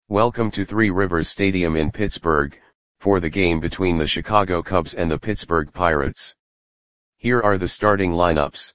Welcome to Three Rivers Stadium in Pittsburgh, for the game between the Chicago Cubs and the Pittsburgh Pirates. Here are the starting lineups.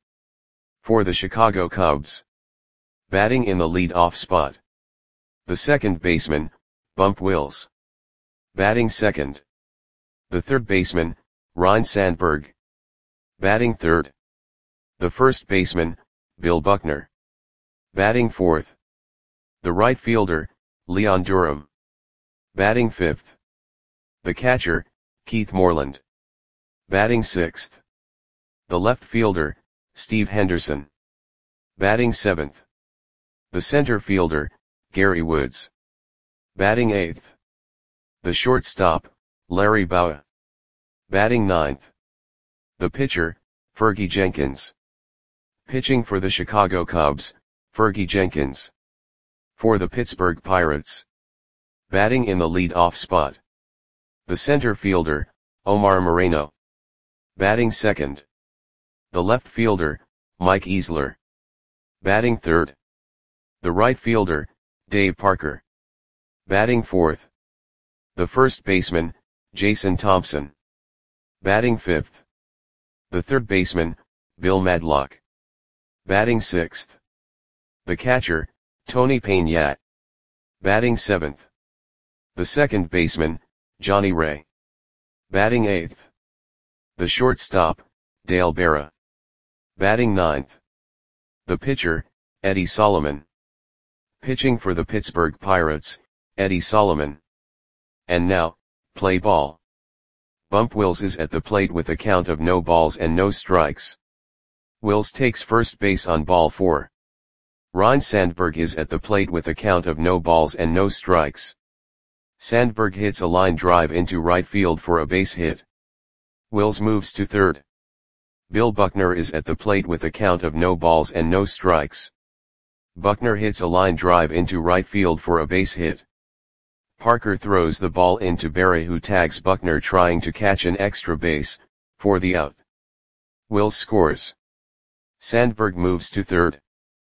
For the Chicago Cubs. Batting in the lead-off spot. The second baseman, Bump Wills. Batting second. The third baseman, Ryne Sandberg. Batting third. The first baseman, Bill Buckner. Batting fourth. The right fielder, Leon Durham. Batting fifth. The catcher, Keith Moreland. Batting sixth. The left fielder, Steve Henderson. Batting seventh. The center fielder, Gary Woods. Batting eighth. The shortstop, Larry Bowa. Batting ninth. The pitcher, Fergie Jenkins. Pitching for the Chicago Cubs, Fergie Jenkins. For the Pittsburgh Pirates. Batting in the lead-off spot. The center fielder, Omar Moreno. Batting second. The left fielder, Mike Easler. Batting third. The right fielder, Dave Parker. Batting fourth. The first baseman, Jason Thompson. Batting fifth. The third baseman, Bill Madlock. Batting sixth. The catcher, Tony Peña. Batting seventh. The second baseman, Johnny Ray. Batting eighth. The shortstop, Dale Berra. Batting ninth. The pitcher, Eddie Solomon. Pitching for the Pittsburgh Pirates, Eddie Solomon. And now, play ball. Bump Wills is at the plate with a count of no balls and no strikes. Wills takes first base on ball 4. Ryne Sandberg is at the plate with a count of no balls and no strikes. Sandberg hits a line drive into right field for a base hit. Wills moves to third. Bill Buckner is at the plate with a count of no balls and no strikes. Buckner hits a line drive into right field for a base hit. Parker throws the ball into Berra, who tags Buckner trying to catch an extra base, for the out. Wills scores. Sandberg moves to third.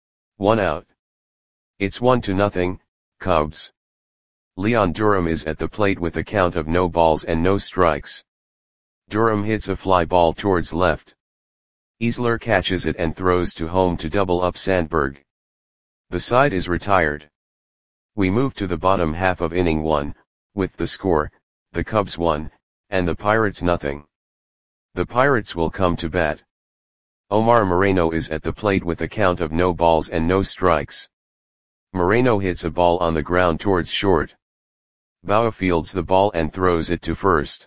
1 out. It's 1-0, Cubs. Leon Durham is at the plate with a count of no balls and no strikes. Durham hits a fly ball towards left. Easler catches it and throws to home to double up Sandberg. The side is retired. We move to the bottom half of inning 1, with the score, the Cubs 1, and the Pirates 0. The Pirates will come to bat. Omar Moreno is at the plate with a count of no balls and no strikes. Moreno hits a ball on the ground towards short. Bowa fields the ball and throws it to first.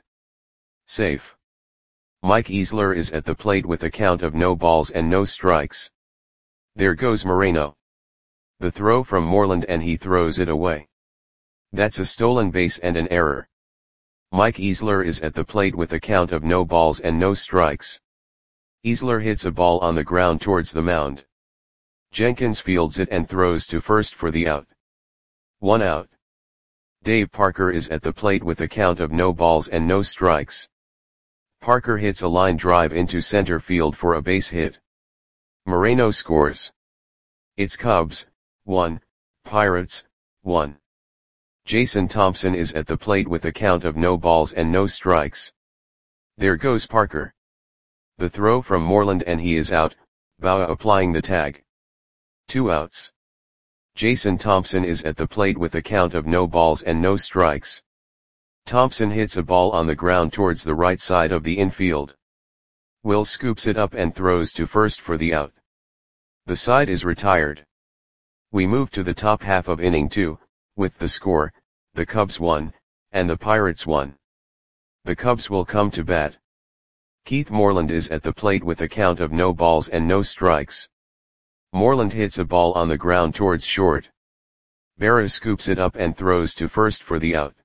Safe. Mike Easler is at the plate with a count of no balls and no strikes. There goes Moreno. The throw from Moreland and he throws it away. That's a stolen base and an error. Mike Easler is at the plate with a count of no balls and no strikes. Easler hits a ball on the ground towards the mound. Jenkins fields it and throws to first for the out. 1 out. Dave Parker is at the plate with a count of no balls and no strikes. Parker hits a line drive into center field for a base hit. Moreno scores. It's Cubs 1, Pirates 1. Jason Thompson is at the plate with a count of no balls and no strikes. There goes Parker. The throw from Moreland and he is out, Bowa applying the tag. 2 outs. Jason Thompson is at the plate with a count of no balls and no strikes. Thompson hits a ball on the ground towards the right side of the infield. Wills scoops it up and throws to first for the out. The side is retired. We move to the top half of inning 2, with the score, the Cubs 1, and the Pirates 1. The Cubs will come to bat. Keith Moreland is at the plate with a count of no balls and no strikes. Moreland hits a ball on the ground towards short. Berra scoops it up and throws to first for the out.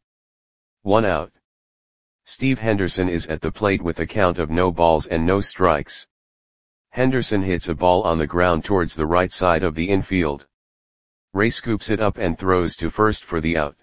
1 out. Steve Henderson is at the plate with a count of no balls and no strikes. Henderson hits a ball on the ground towards the right side of the infield. Ray scoops it up and throws to first for the out.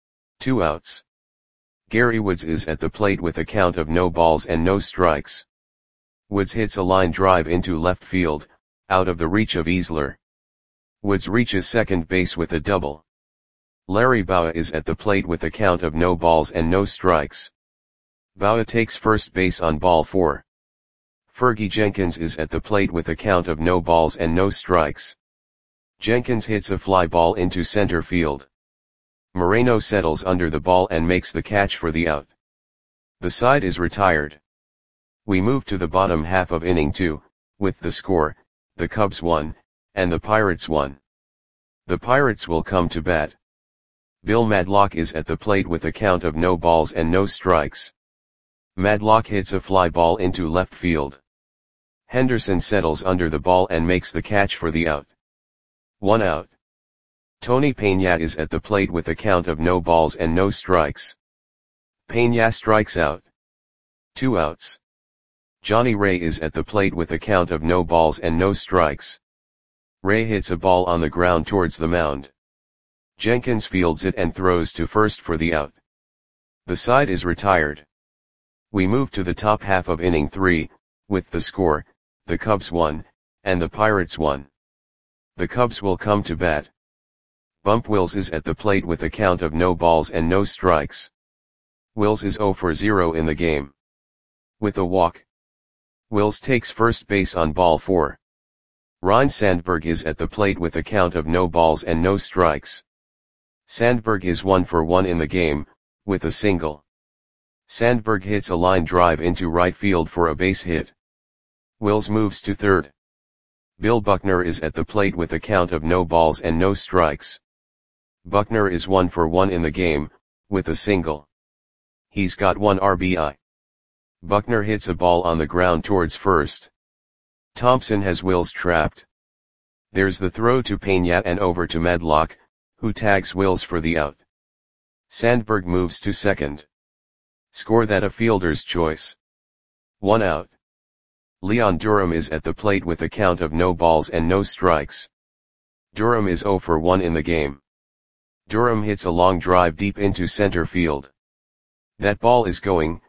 2 outs. Gary Woods is at the plate with a count of no balls and no strikes. Woods hits a line drive into left field, out of the reach of Easler. Woods reaches second base with a double. Larry Bowa is at the plate with a count of no balls and no strikes. Bowa takes first base on ball 4. Fergie Jenkins is at the plate with a count of no balls and no strikes. Jenkins hits a fly ball into center field. Moreno settles under the ball and makes the catch for the out. The side is retired. We move to the bottom half of inning 2, with the score, the Cubs 1, and the Pirates 1. The Pirates will come to bat. Bill Madlock is at the plate with a count of no balls and no strikes. Madlock hits a fly ball into left field. Henderson settles under the ball and makes the catch for the out. 1 out. Tony Peña is at the plate with a count of no balls and no strikes. Peña strikes out. 2 outs. Johnny Ray is at the plate with a count of no balls and no strikes. Ray hits a ball on the ground towards the mound. Jenkins fields it and throws to first for the out. The side is retired. We move to the top half of inning 3, with the score, the Cubs 1, and the Pirates 1. The Cubs will come to bat. Bump Wills is at the plate with a count of no balls and no strikes. Wills is 0 for 0 in the game. With a walk. Wills takes first base on ball 4. Ryne Sandberg is at the plate with a count of no balls and no strikes. Sandberg is 1 for 1 in the game, with a single. Sandberg hits a line drive into right field for a base hit. Wills moves to third. Bill Buckner is at the plate with a count of no balls and no strikes. Buckner is 1 for 1 in the game, with a single. He's got 1 RBI. Buckner hits a ball on the ground towards first. Thompson has Wills trapped. There's the throw to Peña and over to Madlock, who tags Wills for the out. Sandberg moves to second. Score that a fielder's choice. 1 out. Leon Durham is at the plate with a count of no balls and no strikes. Durham is 0 for 1 in the game. Durham hits a long drive deep into center field. That ball is gone.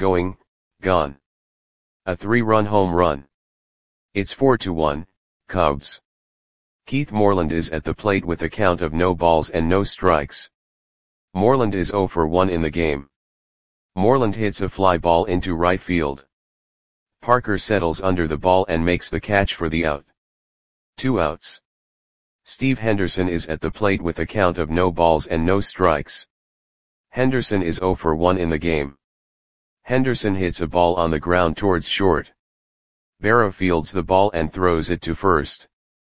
A 3-run home run. It's 4-1, Cubs. Keith Moreland is at the plate with a count of no balls and no strikes. Moreland is 0 for 1 in the game. Moreland hits a fly ball into right field. Parker settles under the ball and makes the catch for the out. 2 outs. Steve Henderson is at the plate with a count of no balls and no strikes. Henderson is 0 for 1 in the game. Henderson hits a ball on the ground towards short. Berra fields the ball and throws it to first.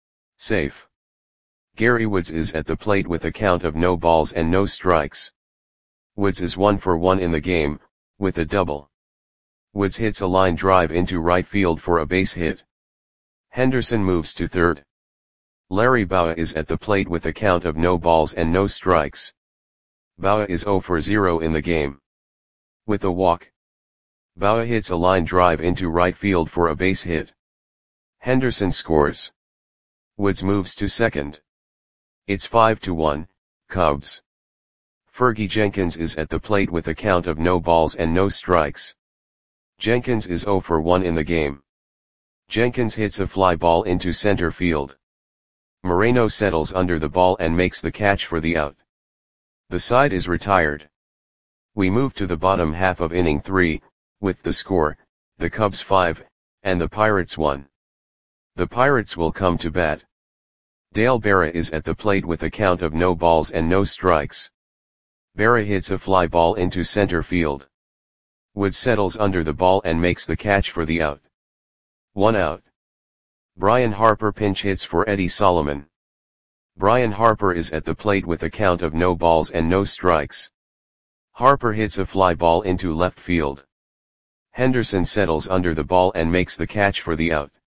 Safe. Gary Woods is at the plate with a count of no balls and no strikes. Woods is 1 for 1 in the game, with a double. Woods hits a line drive into right field for a base hit. Henderson moves to third. Larry Bowa is at the plate with a count of no balls and no strikes. Bowa is 0 for 0 in the game. With a walk. Bowa hits a line drive into right field for a base hit. Henderson scores. Woods moves to second. It's 5-1, Cubs. Fergie Jenkins is at the plate with a count of no balls and no strikes. Jenkins is 0 for 1 in the game. Jenkins hits a fly ball into center field. Moreno settles under the ball and makes the catch for the out. The side is retired. We move to the bottom half of inning 3, with the score, the Cubs 5, and the Pirates 1. The Pirates will come to bat. Dale Berra is at the plate with a count of no balls and no strikes. Berra hits a fly ball into center field. Woods settles under the ball and makes the catch for the out. 1 out. Brian Harper pinch hits for Eddie Solomon. Brian Harper is at the plate with a count of no balls and no strikes. Harper hits a fly ball into left field. Henderson settles under the ball and makes the catch for the out.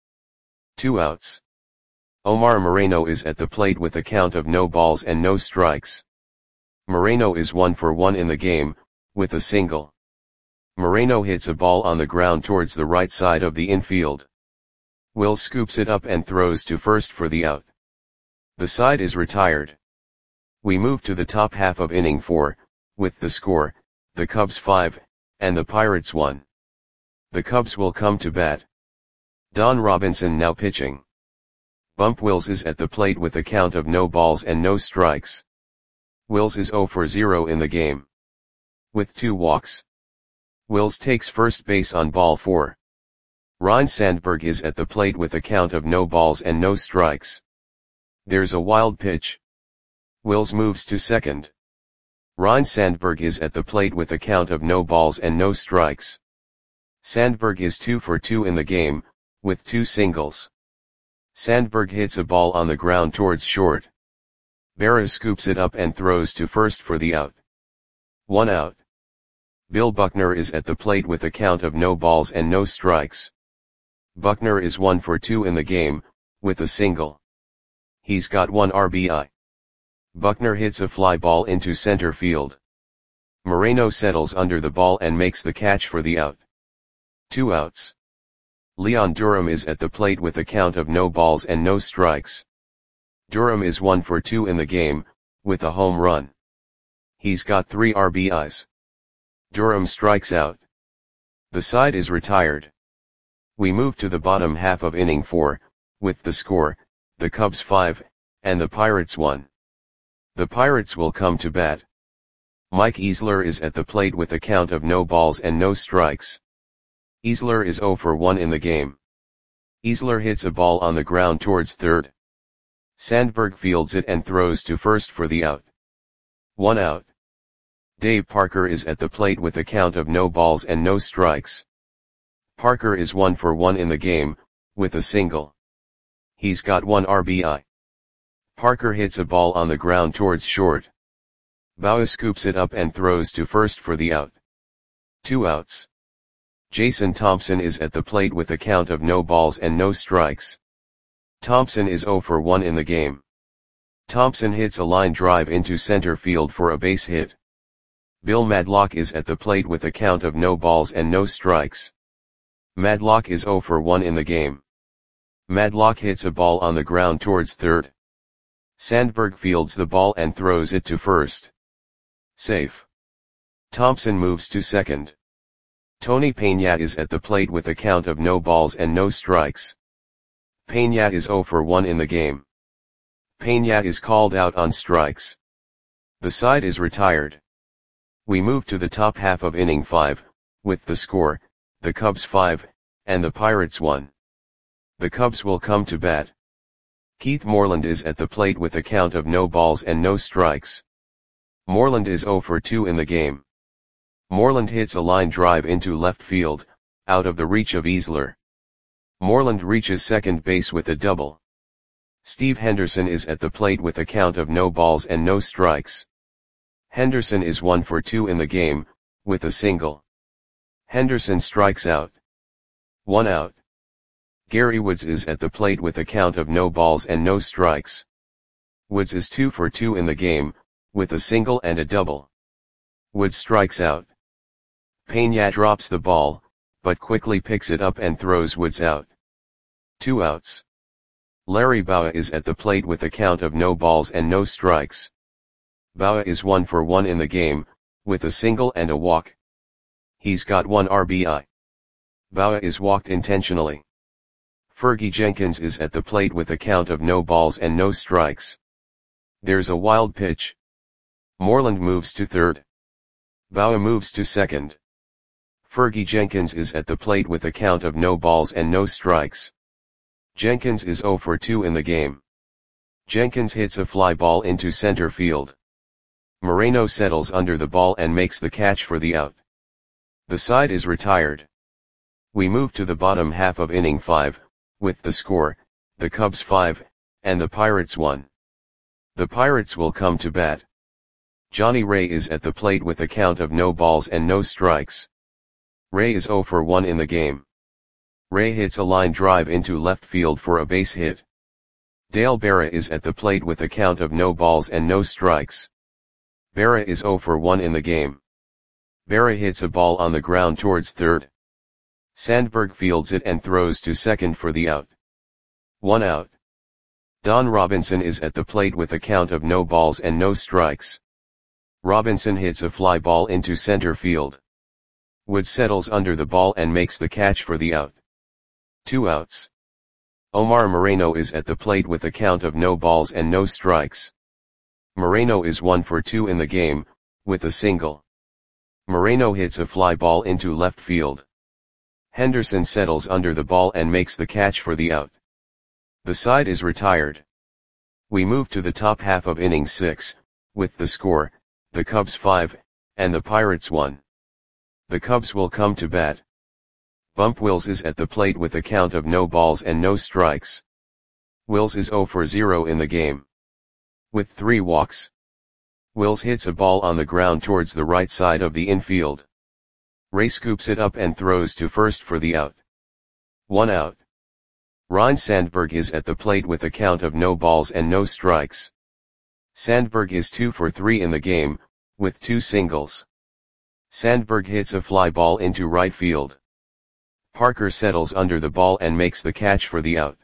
2 outs. Omar Moreno is at the plate with a count of no balls and no strikes. Moreno is 1 for 1 in the game, with a single. Moreno hits a ball on the ground towards the right side of the infield. Wills scoops it up and throws to first for the out. The side is retired. We move to the top half of inning 4, with the score, the Cubs 5, and the Pirates 1. The Cubs will come to bat. Don Robinson now pitching. Bump Wills is at the plate with a count of no balls and no strikes. Wills is 0 for 0 in the game. With 2 walks. Wills takes first base on ball 4. Ryne Sandberg is at the plate with a count of no balls and no strikes. There's a wild pitch. Wills moves to second. Ryne Sandberg is at the plate with a count of no balls and no strikes. Sandberg is 2 for 2 in the game, with 2 singles. Sandberg hits a ball on the ground towards short. Berra scoops it up and throws to first for the out. 1 out. Bill Buckner is at the plate with a count of no balls and no strikes. Buckner is 1 for 2 in the game, with a single. He's got 1 RBI. Buckner hits a fly ball into center field. Moreno settles under the ball and makes the catch for the out. 2 outs. Leon Durham is at the plate with a count of no balls and no strikes. Durham is 1 for 2 in the game, with a home run. He's got 3 RBIs. Durham strikes out. The side is retired. We move to the bottom half of inning 4, with the score, the Cubs 5, and the Pirates 1. The Pirates will come to bat. Mike Easler is at the plate with a count of no balls and no strikes. Easler is 0 for 1 in the game. Easler hits a ball on the ground towards third. Sandberg fields it and throws to first for the out. 1 out. Dave Parker is at the plate with a count of no balls and no strikes. Parker is 1 for 1 in the game, with a single. He's got 1 RBI. Parker hits a ball on the ground towards short. Bauer scoops it up and throws to first for the out. 2 outs. Jason Thompson is at the plate with a count of no balls and no strikes. Thompson is 0 for 1 in the game. Thompson hits a line drive into center field for a base hit. Bill Madlock is at the plate with a count of no balls and no strikes. Madlock is 0 for 1 in the game. Madlock hits a ball on the ground towards third. Sandberg fields the ball and throws it to first. Safe. Thompson moves to second. Tony Peña is at the plate with a count of no balls and no strikes. Peña is 0 for 1 in the game. Peña is called out on strikes. The side is retired. We move to the top half of inning 5, with the score, the Cubs 5, and the Pirates 1. The Cubs will come to bat. Keith Moreland is at the plate with a count of no balls and no strikes. Moreland is 0 for 2 in the game. Moreland hits a line drive into left field, out of the reach of Easler. Moreland reaches second base with a double. Steve Henderson is at the plate with a count of no balls and no strikes. Henderson is 1 for 2 in the game, with a single. Henderson strikes out. 1 out. Gary Woods is at the plate with a count of no balls and no strikes. Woods is 2 for 2 in the game, with a single and a double. Woods strikes out. Peña drops the ball, but quickly picks it up and throws Woods out. 2 outs. Larry Bowa is at the plate with a count of no balls and no strikes. Bowa is 1 for 1 in the game, with a single and a walk. He's got 1 RBI. Bowa is walked intentionally. Fergie Jenkins is at the plate with a count of no balls and no strikes. There's a wild pitch. Moreland moves to third. Bowa moves to second. Fergie Jenkins is at the plate with a count of no balls and no strikes. Jenkins is 0 for 2 in the game. Jenkins hits a fly ball into center field. Moreno settles under the ball and makes the catch for the out. The side is retired. We move to the bottom half of inning 5, with the score, the Cubs 5, and the Pirates 1. The Pirates will come to bat. Johnny Ray is at the plate with a count of no balls and no strikes. Ray is 0 for 1 in the game. Ray hits a line drive into left field for a base hit. Dale Berra is at the plate with a count of no balls and no strikes. Berra is 0 for 1 in the game. Berra hits a ball on the ground towards third. Sandberg fields it and throws to second for the out. 1 out. Don Robinson is at the plate with a count of no balls and no strikes. Robinson hits a fly ball into center field. Wood settles under the ball and makes the catch for the out. 2 outs. Omar Moreno is at the plate with a count of no balls and no strikes. Moreno is 1 for 2 in the game, with a single. Moreno hits a fly ball into left field. Henderson settles under the ball and makes the catch for the out. The side is retired. We move to the top half of inning 6, with the score, the Cubs 5, and the Pirates 1. The Cubs will come to bat. Bump Wills is at the plate with a count of no balls and no strikes. Wills is 0 for 0 in the game, with 3 walks. Wills hits a ball on the ground towards the right side of the infield. Ray scoops it up and throws to first for the out. 1 out. Ryne Sandberg is at the plate with a count of no balls and no strikes. Sandberg is 2 for 3 in the game, with 2 singles. Sandberg hits a fly ball into right field. Parker settles under the ball and makes the catch for the out.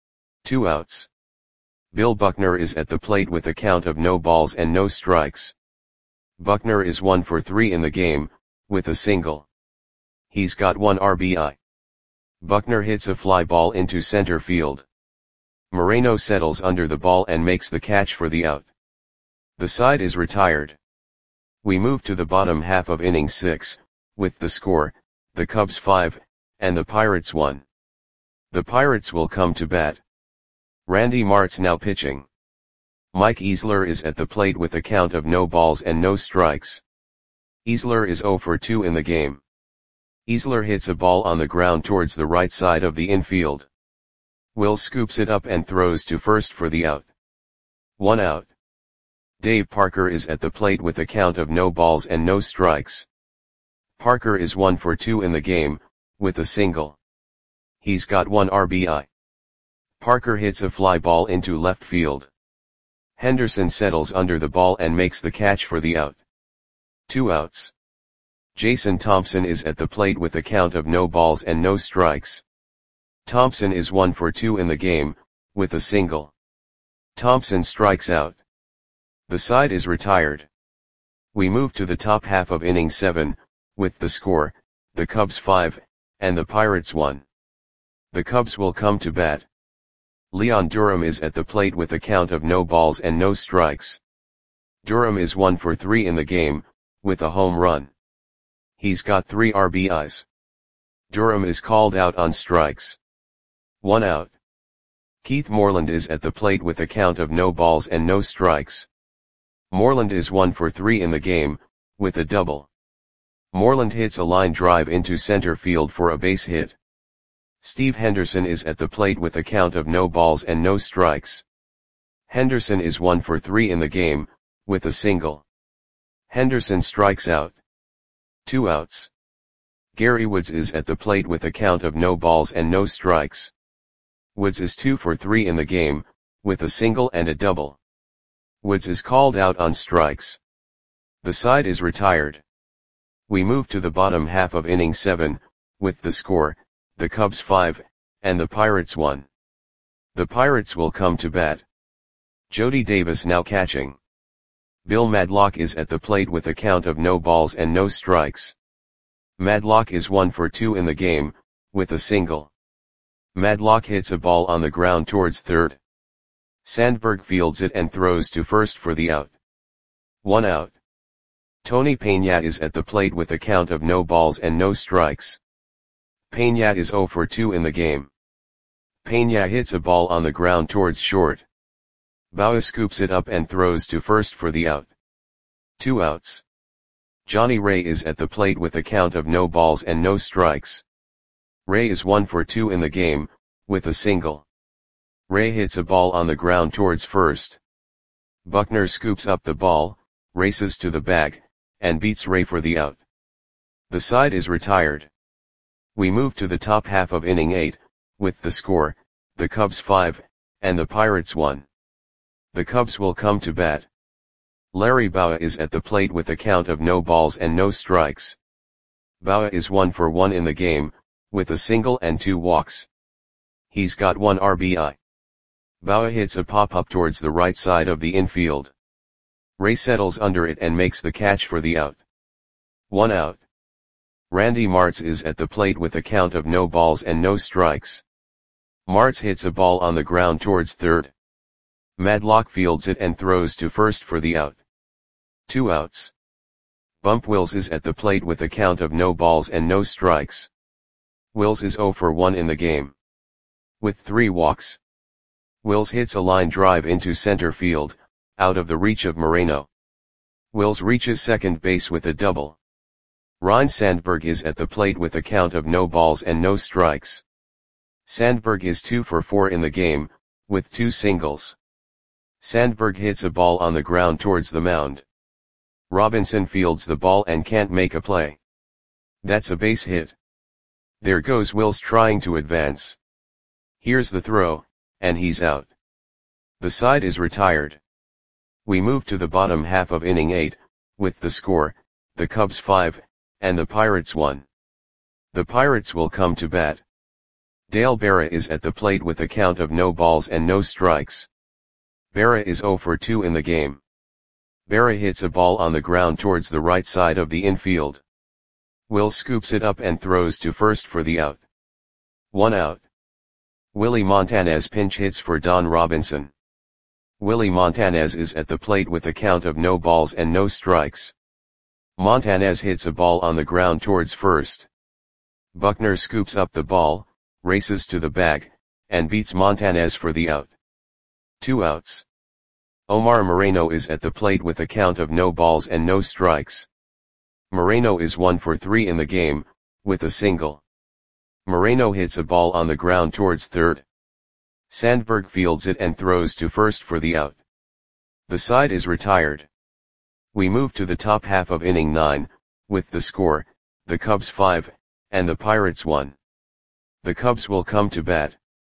2 outs. Bill Buckner is at the plate with a count of no balls and no strikes. Buckner is 1 for 3 in the game, with a single. He's got 1 RBI. Buckner hits a fly ball into center field. Moreno settles under the ball and makes the catch for the out. The side is retired. We move to the bottom half of inning 6, with the score, the Cubs 5, and the Pirates 1. The Pirates will come to bat. Randy Martz now pitching. Mike Easler is at the plate with a count of no balls and no strikes. Easler is 0 for 2 in the game. Easler hits a ball on the ground towards the right side of the infield. Wills scoops it up and throws to first for the out. 1 out. Dave Parker is at the plate with a count of no balls and no strikes. Parker is 1 for 2 in the game, with a single. He's got 1 RBI. Parker hits a fly ball into left field. Henderson settles under the ball and makes the catch for the out. 2 outs. Jason Thompson is at the plate with a count of no balls and no strikes. Thompson is 1 for 2 in the game, with a single. Thompson strikes out. The side is retired. We move to the top half of inning 7, with the score, the Cubs 5, and the Pirates 1. The Cubs will come to bat. Leon Durham is at the plate with a count of no balls and no strikes. Durham is 1 for 3 in the game, with a home run. He's got 3 RBIs. Durham is called out on strikes. 1 out. Keith Moreland is at the plate with a count of no balls and no strikes. Moreland is 1 for 3 in the game, with a double. Moreland hits a line drive into center field for a base hit. Steve Henderson is at the plate with a count of no balls and no strikes. Henderson is 1 for 3 in the game, with a single. Henderson strikes out. 2 outs. Gary Woods is at the plate with a count of no balls and no strikes. Woods is 2 for 3 in the game, with a single and a double. Woods is called out on strikes. The side is retired. We move to the bottom half of inning 7, with the score, the Cubs 5, and the Pirates 1. The Pirates will come to bat. Jody Davis now catching. Bill Madlock is at the plate with a count of no balls and no strikes. Madlock is 1 for 2 in the game, with a single. Madlock hits a ball on the ground towards third. Sandberg fields it and throws to first for the out. 1 out. Tony Peña is at the plate with a count of no balls and no strikes. Peña is 0 for 2 in the game. Peña hits a ball on the ground towards short. Bauer scoops it up and throws to first for the out. 2 outs. Johnny Ray is at the plate with a count of no balls and no strikes. Ray is 1 for 2 in the game, with a single. Ray hits a ball on the ground towards first. Buckner scoops up the ball, races to the bag, and beats Ray for the out. The side is retired. We move to the top half of inning 8, with the score, the Cubs 5, and the Pirates 1. The Cubs will come to bat. Larry Bowa is at the plate with a count of no balls and no strikes. Bowa is 1 for 1 in the game, with a single and 2 walks. He's got 1 RBI. Bowa hits a pop-up towards the right side of the infield. Ray settles under it and makes the catch for the out. 1 out. Randy Martz is at the plate with a count of no balls and no strikes. Martz hits a ball on the ground towards third. Madlock fields it and throws to first for the out. 2 outs. Bump Wills is at the plate with a count of no balls and no strikes. Wills is 0 for 1 in the game. With 3 walks. Wills hits a line drive into center field, out of the reach of Moreno. Wills reaches second base with a double. Ryne Sandberg is at the plate with a count of no balls and no strikes. Sandberg is 2 for 4 in the game, with 2 singles. Sandberg hits a ball on the ground towards the mound. Robinson fields the ball and can't make a play. That's a base hit. There goes Wills trying to advance. Here's the throw, and he's out. The side is retired. We move to the bottom half of inning 8, with the score, the Cubs 5, and the Pirates 1. The Pirates will come to bat. Dale Berra is at the plate with a count of no balls and no strikes. Berra is 0 for 2 in the game. Berra hits a ball on the ground towards the right side of the infield. Wills scoops it up and throws to first for the out. 1 out. Willie Montanez pinch hits for Don Robinson. Willie Montanez is at the plate with a count of no balls and no strikes. Montanez hits a ball on the ground towards first. Buckner scoops up the ball, races to the bag, and beats Montanez for the out. 2 outs. Omar Moreno is at the plate with a count of no balls and no strikes. Moreno is 1 for 3 in the game, with a single. Moreno hits a ball on the ground towards third. Sandberg fields it and throws to first for the out. The side is retired. We move to the top half of inning 9, with the score, the Cubs 5, and the Pirates 1. The Cubs will come to bat.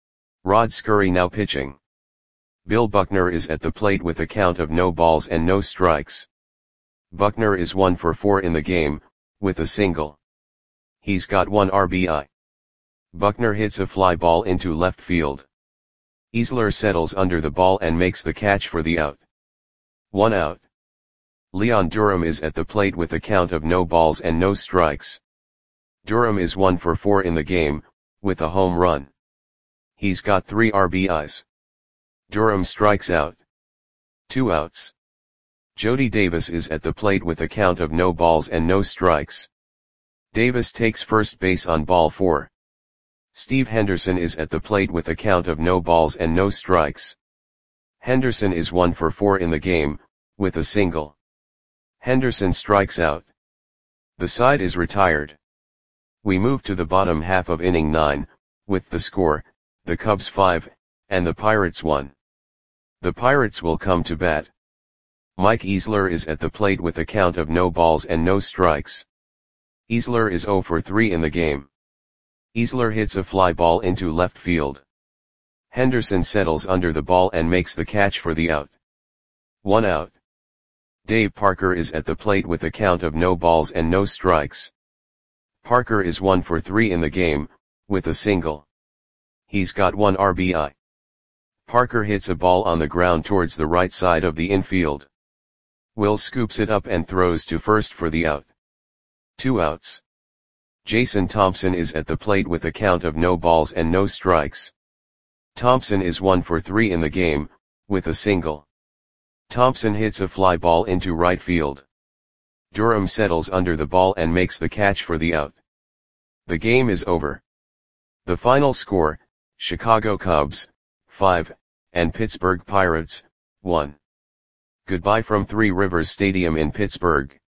Rod Scurry now pitching. Bill Buckner is at the plate with a count of no balls and no strikes. Buckner is 1 for 4 in the game, with a single. He's got 1 RBI. Buckner hits a fly ball into left field. Easler settles under the ball and makes the catch for the out. 1 out. Leon Durham is at the plate with a count of no balls and no strikes. Durham is 1 for 4 in the game, with a home run. He's got 3 RBIs. Durham strikes out. 2 outs. Jody Davis is at the plate with a count of no balls and no strikes. Davis takes first base on ball 4. Steve Henderson is at the plate with a count of no balls and no strikes. Henderson is 1 for 4 in the game, with a single. Henderson strikes out. The side is retired. We move to the bottom half of inning 9, with the score, the Cubs 5, and the Pirates 1. The Pirates will come to bat. Mike Easler is at the plate with a count of no balls and no strikes. Easler is 0 for 3 in the game. Easler hits a fly ball into left field. Henderson settles under the ball and makes the catch for the out. 1 out. Dave Parker is at the plate with a count of no balls and no strikes. Parker is 1 for 3 in the game, with a single. He's got 1 RBI. Parker hits a ball on the ground towards the right side of the infield. Wills scoops it up and throws to first for the out. 2 outs. Jason Thompson is at the plate with a count of no balls and no strikes. Thompson is 1 for 3 in the game, with a single. Thompson hits a fly ball into right field. Durham settles under the ball and makes the catch for the out. The game is over. The final score, Chicago Cubs, 5, and Pittsburgh Pirates, 1. Goodbye from Three Rivers Stadium in Pittsburgh.